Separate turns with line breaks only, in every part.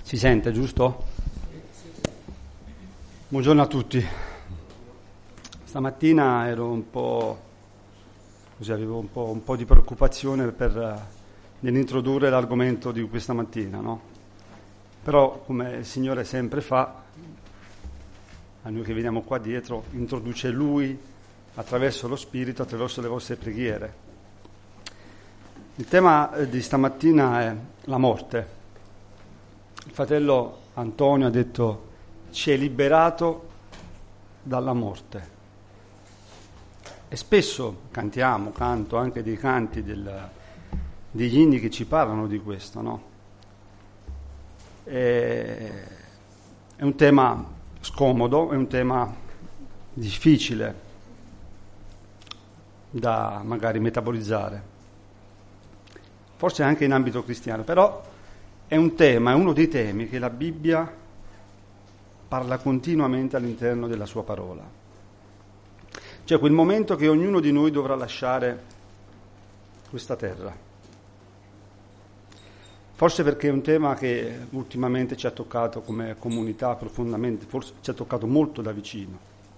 Si sente, giusto? Buongiorno a tutti. Stamattina ero un po' così, avevo un po' di preoccupazione nell'introdurre l'argomento di questa mattina, no? Però, come il Signore sempre fa, a noi che veniamo qua dietro, introduce Lui attraverso lo Spirito, attraverso le vostre preghiere. Il tema di stamattina è la morte. Il fratello Antonio ha detto: ci è liberato dalla morte. E spesso canto anche dei canti degli inni che ci parlano di questo, no? È un tema scomodo, è un tema difficile da magari metabolizzare, forse anche in ambito cristiano, però è uno dei temi che la Bibbia parla continuamente all'interno della sua parola. Cioè quel momento che ognuno di noi dovrà lasciare questa terra. Forse perché è un tema che ultimamente ci ha toccato come comunità profondamente, forse ci ha toccato molto da vicino.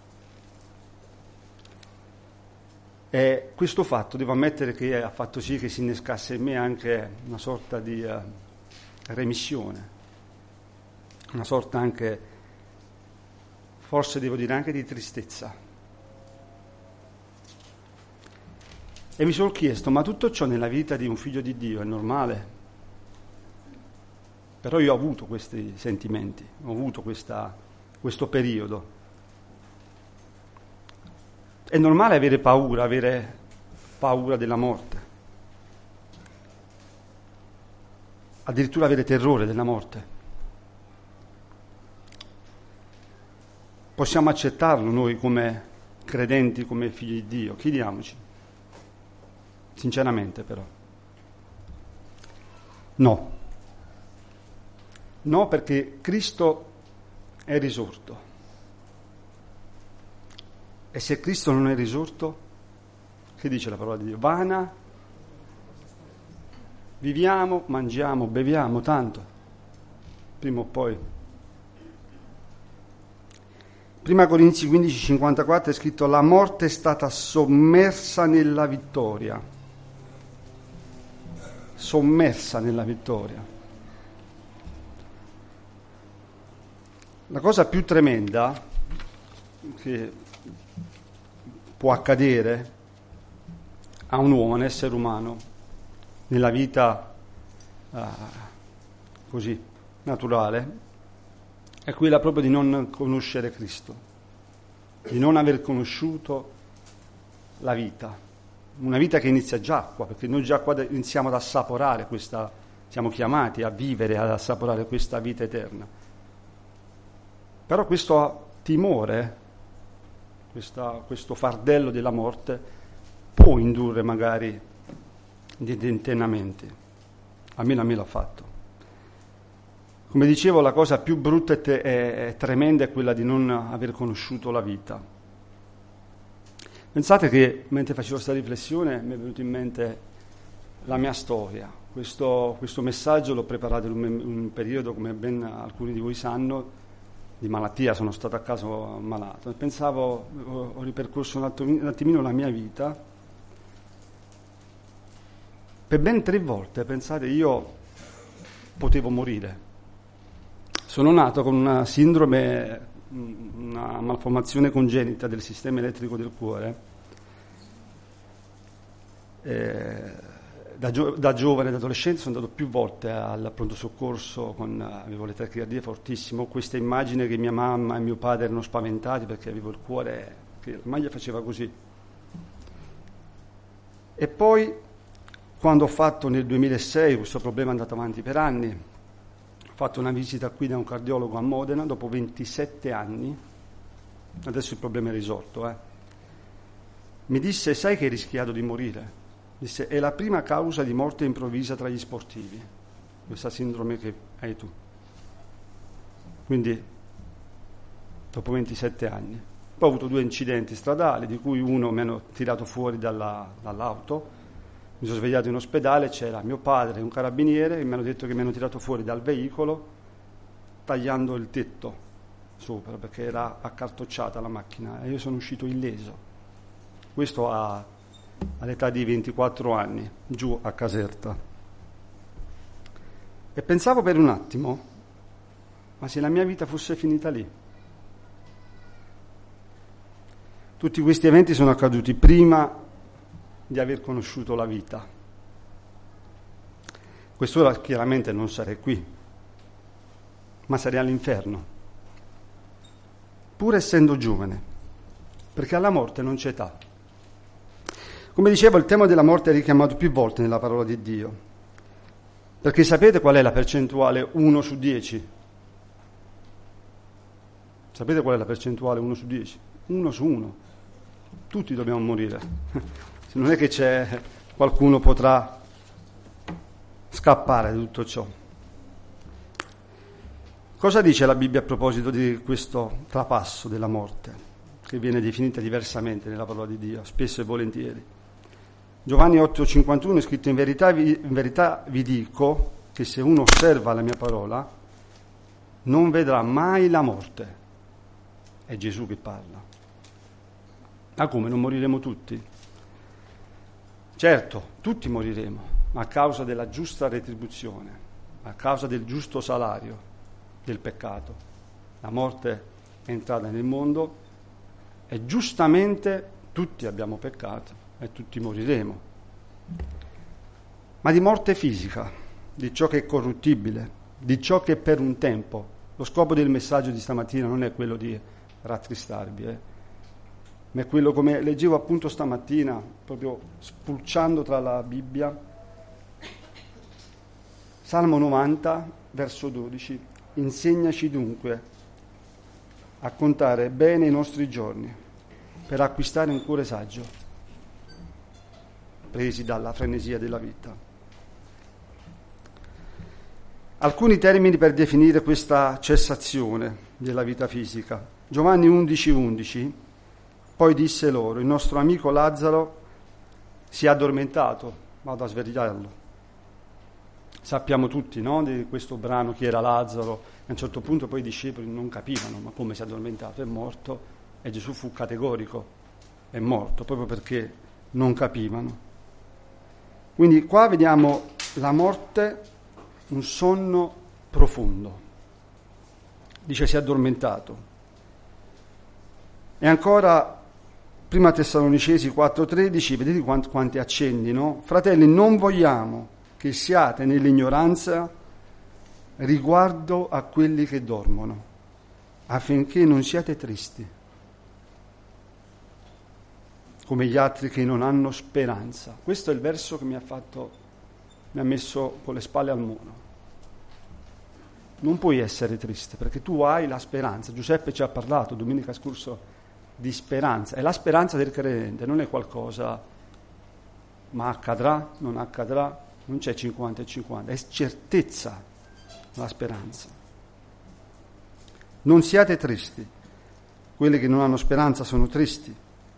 E questo fatto, devo ammettere, che ha fatto sì che si innescasse in me anche una sorta di remissione, una sorta anche, forse devo dire anche di tristezza. E mi sono chiesto, ma tutto ciò nella vita di un figlio di Dio è normale? Però io ho avuto questi sentimenti, ho avuto questo periodo. È normale avere paura della morte, addirittura avere terrore della morte. Possiamo accettarlo noi come credenti, come figli di Dio? Chiediamoci. Sinceramente però. No, perché Cristo è risorto. E se Cristo non è risorto, che dice la parola di Dio? Vana, viviamo, mangiamo, beviamo, tanto, prima o poi. Prima Corinzi 15,54 è scritto: la morte è stata sommersa nella vittoria. Sommersa nella vittoria. La cosa più tremenda che può accadere a un uomo, un essere umano, nella vita così naturale, è quella proprio di non conoscere Cristo, di non aver conosciuto la vita, una vita che inizia già qua, perché noi già qua iniziamo ad assaporare siamo chiamati a vivere, ad assaporare questa vita eterna. Però questo timore, questo fardello della morte può indurre magari dei tentennamenti. Almeno a me l'ha fatto. Come dicevo, la cosa più brutta e tremenda è quella di non aver conosciuto la vita. Pensate che mentre facevo questa riflessione mi è venuto in mente la mia storia. Questo messaggio l'ho preparato in un periodo, come ben alcuni di voi sanno, di malattia. Sono stato a casa malato e pensavo, ho ripercorso un attimino la mia vita. Per ben 3 volte, pensate, io potevo morire. Sono nato con una sindrome, una malformazione congenita del sistema elettrico del cuore. Da giovane, da adolescente, sono andato più volte al pronto soccorso, avevo le tachicardia fortissimo. Questa immagine che mia mamma e mio padre erano spaventati perché avevo il cuore che ormai gli faceva così. E poi, quando ho fatto nel 2006, questo problema è andato avanti per anni, ho fatto una visita qui da un cardiologo a Modena, dopo 27 anni, adesso il problema è risolto, mi disse: sai che hai rischiato di morire? Disse: è la prima causa di morte improvvisa tra gli sportivi, questa sindrome che hai tu. Quindi, dopo 27 anni. Poi ho avuto 2 incidenti stradali, di cui uno mi hanno tirato fuori dall'auto. Mi sono svegliato in ospedale, c'era mio padre e un carabiniere e mi hanno detto che mi hanno tirato fuori dal veicolo tagliando il tetto sopra perché era accartocciata la macchina e io sono uscito illeso. Questo all'età di 24 anni, giù a Caserta. E pensavo per un attimo, ma se la mia vita fosse finita lì? Tutti questi eventi sono accaduti prima di aver conosciuto la vita. Quest'ora chiaramente non sarei qui, ma sarei all'inferno, pur essendo giovane, perché alla morte non c'è età. Come dicevo, il tema della morte è richiamato più volte nella parola di Dio, perché sapete qual è la percentuale 1 su 10? Sapete qual è la percentuale 1 su 10? 1 su 1. Tutti dobbiamo morire. Se non è che c'è qualcuno potrà scappare da tutto ciò. Cosa dice la Bibbia a proposito di questo trapasso della morte, che viene definita diversamente nella parola di Dio, spesso e volentieri? Giovanni 8,51 è scritto: in verità vi dico che se uno osserva la mia parola non vedrà mai la morte. È Gesù che parla. Ma come, non moriremo tutti? Certo, tutti moriremo, ma a causa della giusta retribuzione, a causa del giusto salario del peccato. La morte è entrata nel mondo e giustamente tutti abbiamo peccato e tutti moriremo. Ma di morte fisica, di ciò che è corruttibile, di ciò che è per un tempo. Lo scopo del messaggio di stamattina non è quello di rattristarvi, ma è quello, come leggevo appunto stamattina, proprio spulciando tra la Bibbia, Salmo 90, verso 12: insegnaci dunque a contare bene i nostri giorni per acquistare un cuore saggio, presi dalla frenesia della vita. Alcuni termini per definire questa cessazione della vita fisica. Giovanni 11:11, poi disse loro: il nostro amico Lazzaro si è addormentato, vado a svegliarlo. Sappiamo tutti, no, di questo brano chi era Lazzaro. A un certo punto poi i discepoli non capivano, ma come si è addormentato? È morto. E Gesù fu categorico: è morto, proprio perché non capivano. Quindi qua vediamo la morte, un sonno profondo. Dice si è addormentato. E ancora, prima Tessalonicesi 4,13, vedete quanti accenni, no? Fratelli, non vogliamo che siate nell'ignoranza riguardo a quelli che dormono, affinché non siate tristi, come gli altri che non hanno speranza. Questo è il verso che mi ha messo con le spalle al muro. Non puoi essere triste, perché tu hai la speranza. Giuseppe ci ha parlato domenica scorsa di speranza. È la speranza del credente, non è qualcosa, ma accadrà, non accadrà. Non c'è 50 e 50, è certezza la speranza. Non siate tristi. Quelli che non hanno speranza sono tristi.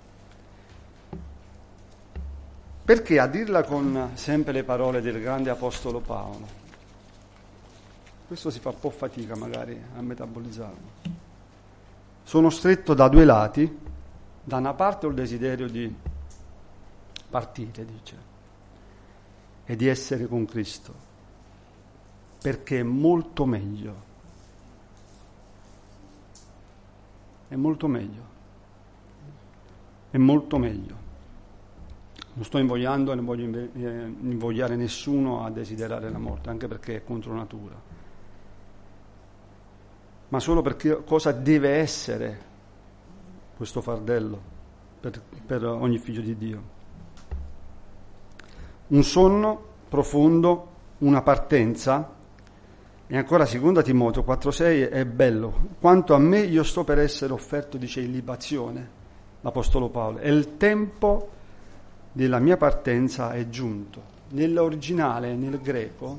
Perché a dirla con sempre le parole del grande apostolo Paolo? Questo si fa un po' fatica magari a metabolizzarlo. Sono stretto da due lati. Da una parte ho il desiderio di partire, dice, e di essere con Cristo, perché è molto meglio. È molto meglio. È molto meglio. Non sto invogliando e non voglio invogliare nessuno a desiderare la morte, anche perché è contro natura. Ma solo perché cosa deve essere questo fardello per ogni figlio di Dio. Un sonno profondo, una partenza. E ancora seconda Timoteo 4,6 è bello. Quanto a me, io sto per essere offerto, dice, in libazione, l'Apostolo Paolo. E il tempo della mia partenza è giunto. Nell'originale, nel greco,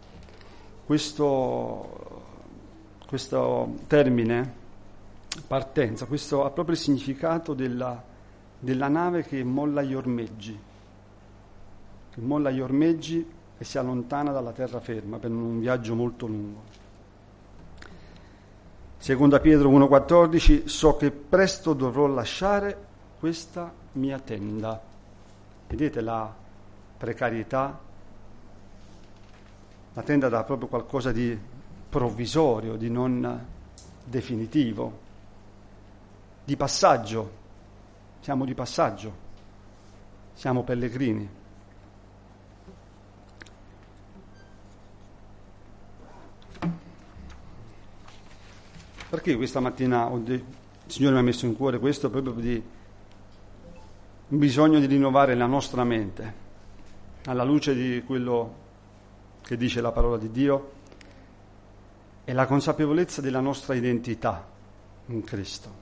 questo termine, partenza, questo ha proprio il significato della nave che molla gli ormeggi. Che molla gli ormeggi e si allontana dalla terraferma per un viaggio molto lungo. Seconda Pietro 1,14, so che presto dovrò lasciare questa mia tenda. Vedete la precarietà? La tenda dà proprio qualcosa di provvisorio, di non definitivo, di passaggio. Siamo di passaggio, siamo pellegrini. Perché questa mattina il Signore mi ha messo in cuore questo proprio di un bisogno di rinnovare la nostra mente alla luce di quello che dice la parola di Dio e la consapevolezza della nostra identità in Cristo.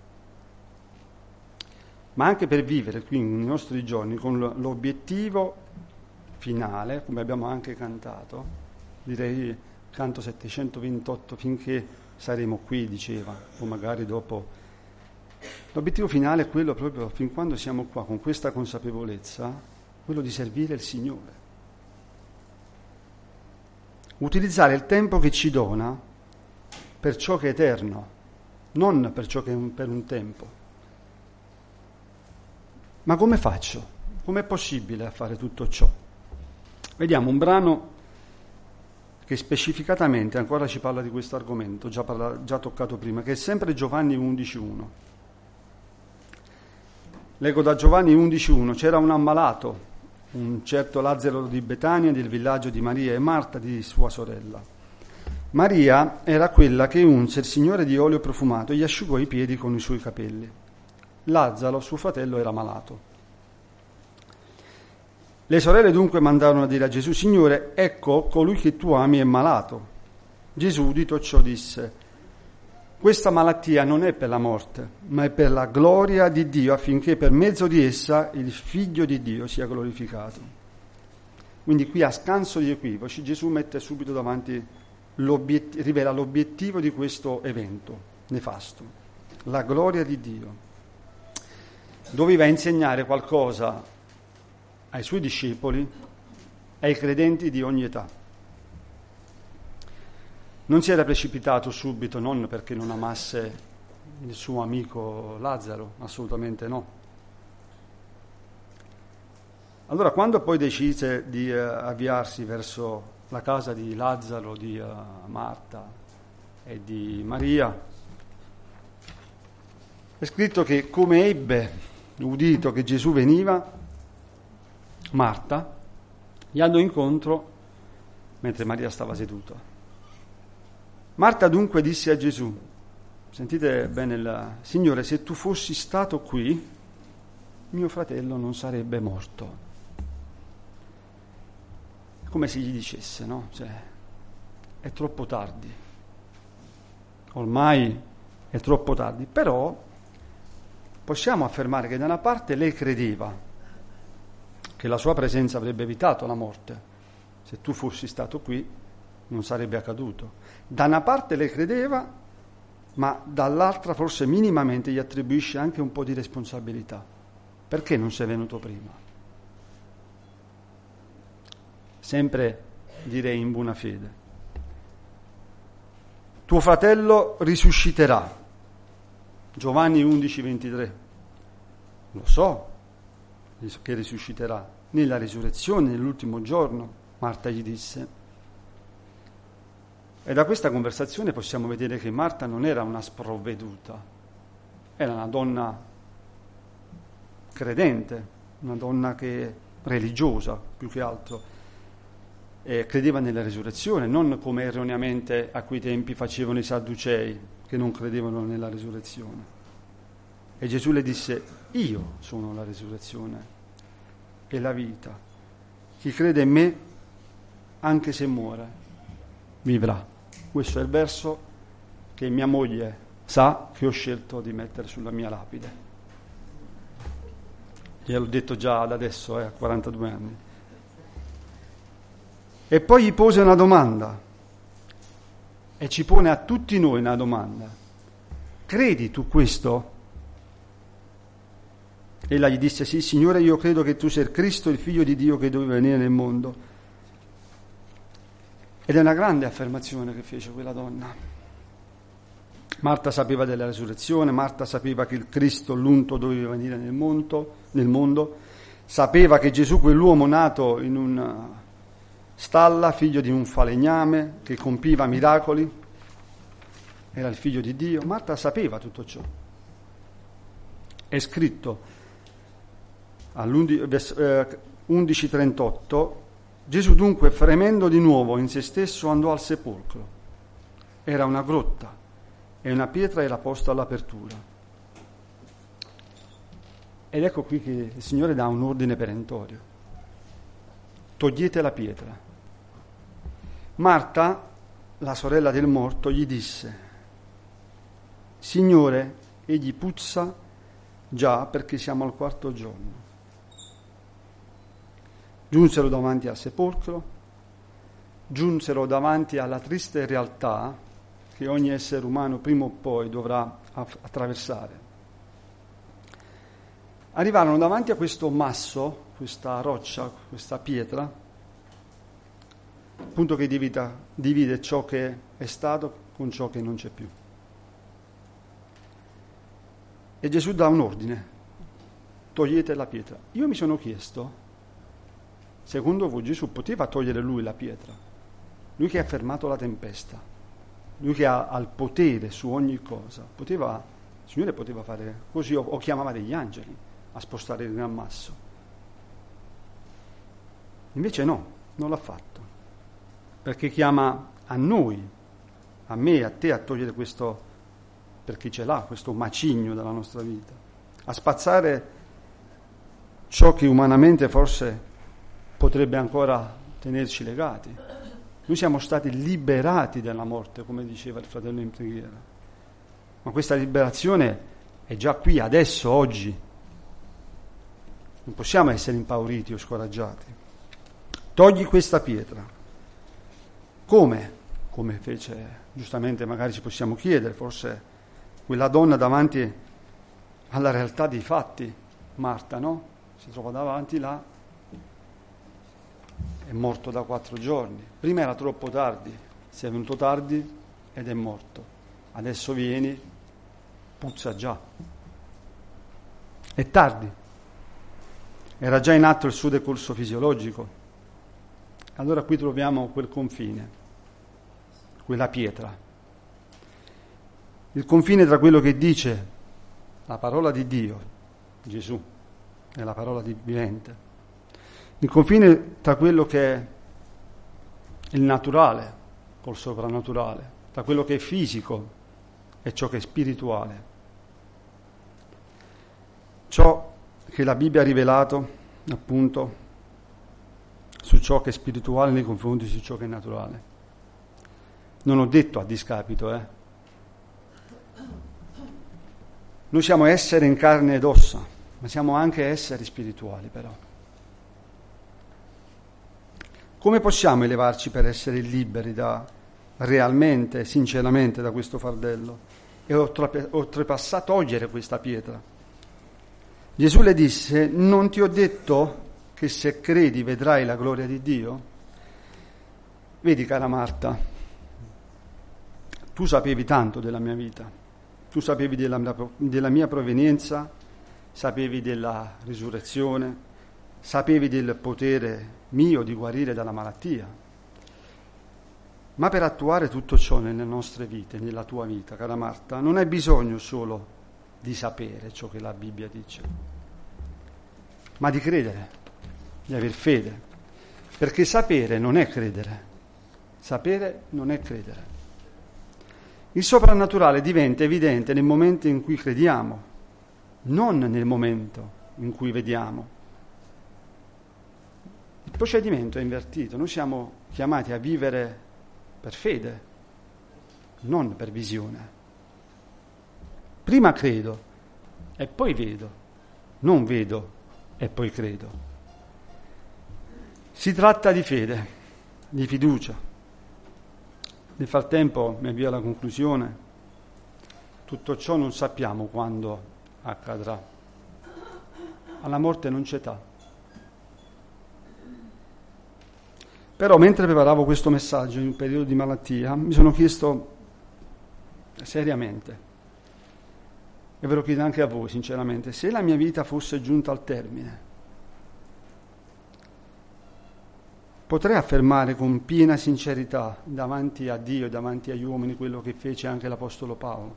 Ma anche per vivere qui nei nostri giorni con l'obiettivo finale, come abbiamo anche cantato, direi canto 728, finché saremo qui, diceva, o magari dopo. L'obiettivo finale è quello proprio, fin quando siamo qua, con questa consapevolezza, quello di servire il Signore. Utilizzare il tempo che ci dona per ciò che è eterno, non per ciò che è per un tempo. Ma come faccio? Com'è possibile a fare tutto ciò? Vediamo un brano che specificatamente ancora ci parla di questo argomento, già toccato prima, che è sempre Giovanni 11,1. Leggo da Giovanni 11,1. C'era un ammalato, un certo Lazzaro di Betania, del villaggio di Maria e Marta, di sua sorella. Maria era quella che unse il Signore di olio profumato e gli asciugò i piedi con i suoi capelli. Lazzaro, suo fratello, era malato. Le sorelle dunque mandarono a dire a Gesù: Signore, ecco, colui che tu ami è malato. Gesù, udito ciò, disse: questa malattia non è per la morte, ma è per la gloria di Dio, affinché per mezzo di essa il Figlio di Dio sia glorificato. Quindi qui, a scanso di equivoci, Gesù mette subito davanti, rivela l'obiettivo di questo evento nefasto, la gloria di Dio. Doveva insegnare qualcosa ai suoi discepoli, ai credenti di ogni età. Non si era precipitato subito, non perché non amasse il suo amico Lazzaro, assolutamente no. Allora, quando poi decise di avviarsi verso la casa di Lazzaro, di Marta e di Maria, è scritto che come ebbe udito che Gesù veniva, Marta gli andò incontro mentre Maria stava seduta. Marta dunque disse a Gesù, sentite bene Signore, se tu fossi stato qui, mio fratello non sarebbe morto. Come se gli dicesse, no? È troppo tardi. Ormai è troppo tardi. Però possiamo affermare che da una parte lei credeva che la sua presenza avrebbe evitato la morte. Se tu fossi stato qui, non sarebbe accaduto. Da una parte lei credeva, ma dall'altra forse minimamente gli attribuisce anche un po' di responsabilità. Perché non sei venuto prima? Sempre direi in buona fede. Tuo fratello risusciterà. Giovanni 11,23. Lo so che risusciterà nella risurrezione, nell'ultimo giorno, Marta gli disse. E da questa conversazione possiamo vedere che Marta non era una sprovveduta, era una donna credente, una donna religiosa più che altro, e credeva nella risurrezione, non come erroneamente a quei tempi facevano i Sadducei, che non credevano nella risurrezione. E Gesù le disse: io sono la risurrezione e la vita. Chi crede in me, anche se muore, vivrà. Questo è il verso che mia moglie sa che ho scelto di mettere sulla mia lapide. Gliel'ho detto già da adesso, a 42 anni. E poi gli pose una domanda, e ci pone a tutti noi una domanda. Credi tu questo? Ella gli disse: sì, Signore, io credo che tu sei il Cristo, il Figlio di Dio che doveva venire nel mondo. Ed è una grande affermazione che fece quella donna. Marta sapeva della resurrezione, Marta sapeva che il Cristo, l'unto, doveva venire nel mondo, sapeva che Gesù, quell'uomo nato in una stalla, figlio di un falegname, che compiva miracoli, era il figlio di Dio. Marta sapeva tutto ciò. È scritto all'11:38, Gesù dunque, fremendo di nuovo in se stesso, andò al sepolcro. Era una grotta e una pietra era posta all'apertura. Ed ecco qui che il Signore dà un ordine perentorio. Togliete la pietra. Marta, la sorella del morto, gli disse: Signore, egli puzza già perché siamo al 4° giorno. Giunsero davanti al sepolcro, giunsero davanti alla triste realtà che ogni essere umano prima o poi dovrà attraversare. Arrivarono davanti a questo masso, questa roccia, questa pietra, appunto che divide ciò che è stato con ciò che non c'è più. E Gesù dà un ordine: togliete la pietra. Io mi sono chiesto, secondo voi Gesù poteva togliere lui la pietra? Lui che ha fermato la tempesta, lui che ha il potere su ogni cosa, il Signore poteva fare così, o chiamava degli angeli a spostare il gran masso. Invece no, non l'ha fatto, perché chiama a noi, a me, a te, a togliere questo, per chi ce l'ha, questo macigno della nostra vita, a spazzare ciò che umanamente forse potrebbe ancora tenerci legati. Noi siamo stati liberati dalla morte, come diceva il fratello in preghiera, ma questa liberazione è già qui, adesso, oggi. Non possiamo essere impauriti o scoraggiati. Togli questa pietra. Come? Come fece, giustamente magari ci possiamo chiedere, forse quella donna davanti alla realtà dei fatti, Marta, no? Si trova davanti là, è morto da 4 giorni. Prima era troppo tardi, si è venuto tardi ed è morto. Adesso vieni, puzza già. È tardi. Era già in atto il suo decorso fisiologico. Allora qui troviamo quel confine, quella pietra. Il confine tra quello che dice la parola di Dio, Gesù, e la parola di vivente. Il confine tra quello che è il naturale col soprannaturale, tra quello che è fisico e ciò che è spirituale. Ciò che la Bibbia ha rivelato, appunto, su ciò che è spirituale nei confronti di ciò che è naturale. Non ho detto a discapito, Noi siamo esseri in carne ed ossa, ma siamo anche esseri spirituali, però. Come possiamo elevarci per essere liberi realmente, sinceramente, da questo fardello e togliere questa pietra? Gesù le disse: non ti ho detto che se credi vedrai la gloria di Dio? Vedi, cara Marta, tu sapevi tanto della mia vita, tu sapevi della mia provenienza, sapevi della risurrezione, sapevi del potere mio di guarire dalla malattia. Ma per attuare tutto ciò nelle nostre vite, nella tua vita, cara Marta, non hai bisogno solo di sapere ciò che la Bibbia dice, ma di credere, di aver fede, perché sapere non è credere, sapere non è credere. Il soprannaturale diventa evidente nel momento in cui crediamo, non nel momento in cui vediamo. Il procedimento è invertito, noi siamo chiamati a vivere per fede, non per visione. Prima credo e poi vedo, non vedo e poi credo. Si tratta di fede, di fiducia. Nel frattempo, mi avvio alla conclusione, tutto ciò non sappiamo quando accadrà. Alla morte non c'è età. Però mentre preparavo questo messaggio in un periodo di malattia, mi sono chiesto seriamente, e ve lo chiedo anche a voi sinceramente, se la mia vita fosse giunta al termine, potrei affermare con piena sincerità davanti a Dio e davanti agli uomini quello che fece anche l'Apostolo Paolo?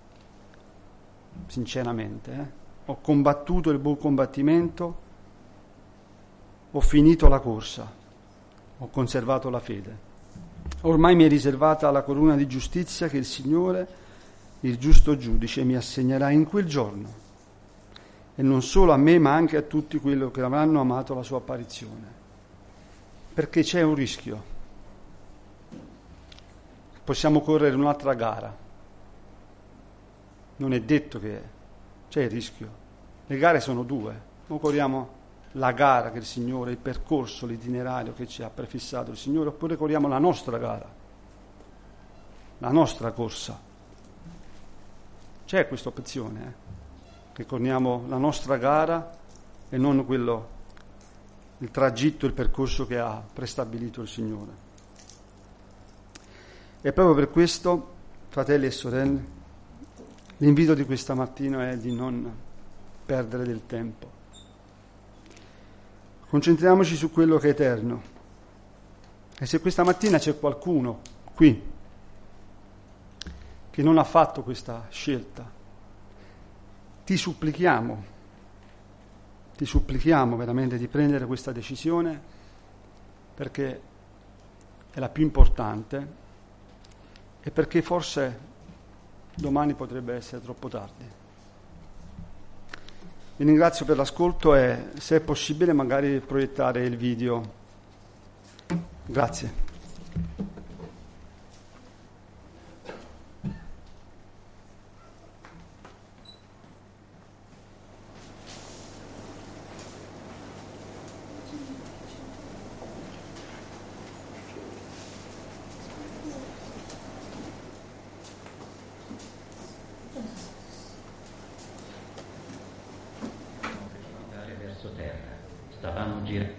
Sinceramente, ho combattuto il buon combattimento, ho finito la corsa, ho conservato la fede. Ormai mi è riservata la corona di giustizia che il Signore, il giusto giudice, mi assegnerà in quel giorno, e non solo a me ma anche a tutti quelli che avranno amato la sua apparizione. Perché c'è un rischio. Possiamo correre un'altra gara. Non è detto che c'è il rischio. Le gare sono due. O corriamo la gara che il Signore, il percorso, l'itinerario che ci ha prefissato il Signore, oppure corriamo la nostra gara, la nostra corsa. C'è questa opzione, che corriamo la nostra gara e non quello, il tragitto, il percorso che ha prestabilito il Signore. E proprio per questo, fratelli e sorelle, l'invito di questa mattina è di non perdere del tempo. Concentriamoci su quello che è eterno. E se questa mattina c'è qualcuno qui che non ha fatto questa scelta, ti supplichiamo veramente di prendere questa decisione, perché è la più importante e perché forse domani potrebbe essere troppo tardi. Vi ringrazio per l'ascolto e, se è possibile, magari proiettare il video. Grazie.
Stavamo girando.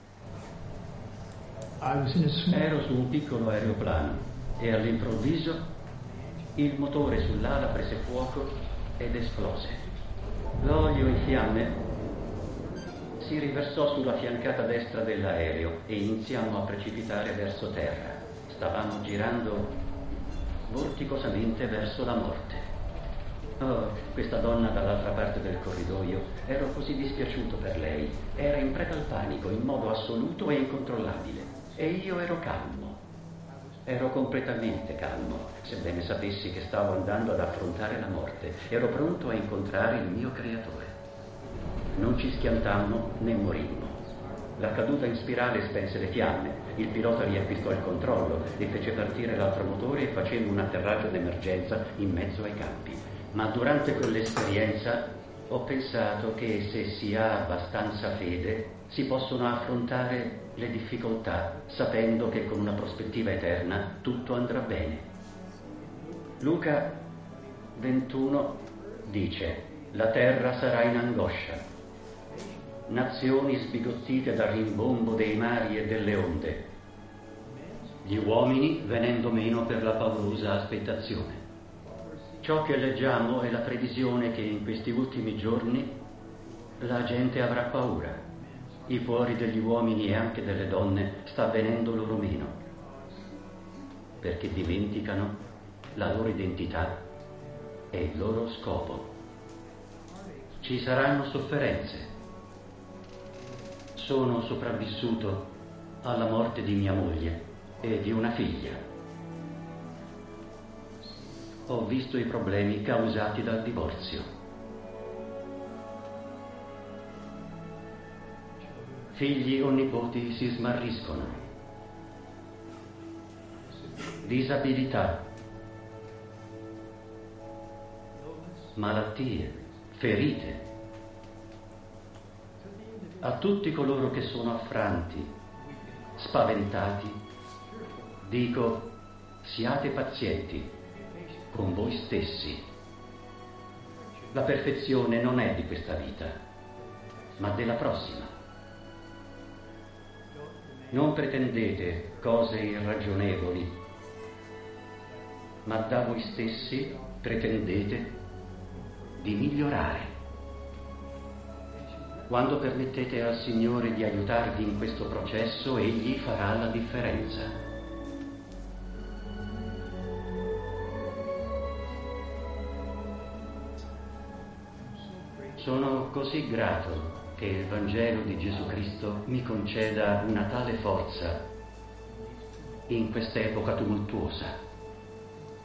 Ero su un piccolo aeroplano e all'improvviso il motore sull'ala prese fuoco ed esplose. L'olio in fiamme si riversò sulla fiancata destra dell'aereo e iniziamo a precipitare verso terra. Stavamo girando vorticosamente verso la morte. Oh, questa donna dall'altra parte del corridoio, ero così dispiaciuto per lei, era in preda al panico in modo assoluto e incontrollabile, e io ero calmo, ero completamente calmo, sebbene sapessi che stavo andando ad affrontare la morte, ero pronto a incontrare il mio creatore. Non ci schiantammo né morimmo. La caduta in spirale spense le fiamme, il pilota riacquistò il controllo e fece partire l'altro motore e facemmo un atterraggio d'emergenza in mezzo ai campi. Ma durante quell'esperienza ho pensato che se si ha abbastanza fede si possono affrontare le difficoltà sapendo che con una prospettiva eterna tutto andrà bene. Luca 21 dice: la terra sarà in angoscia, nazioni sbigottite dal rimbombo dei mari e delle onde, gli uomini venendo meno per la paurosa aspettazione. Ciò che leggiamo è la previsione che in questi ultimi giorni la gente avrà paura. Il cuore degli uomini e anche delle donne sta venendo loro meno, perché dimenticano la loro identità e il loro scopo. Ci saranno sofferenze. Sono sopravvissuto alla morte di mia moglie e di una figlia. Ho visto i problemi causati dal divorzio. Figli o nipoti si smarriscono. Disabilità, malattie, ferite. A tutti coloro che sono affranti, spaventati, dico: siate pazienti con voi stessi. La perfezione non è di questa vita, ma della prossima. Non pretendete cose irragionevoli ma da voi stessi pretendete di migliorare. Quando permettete al Signore di aiutarvi in questo processo, Egli farà la differenza. Sono così grato che il Vangelo di Gesù Cristo mi conceda una tale forza in quest'epoca tumultuosa.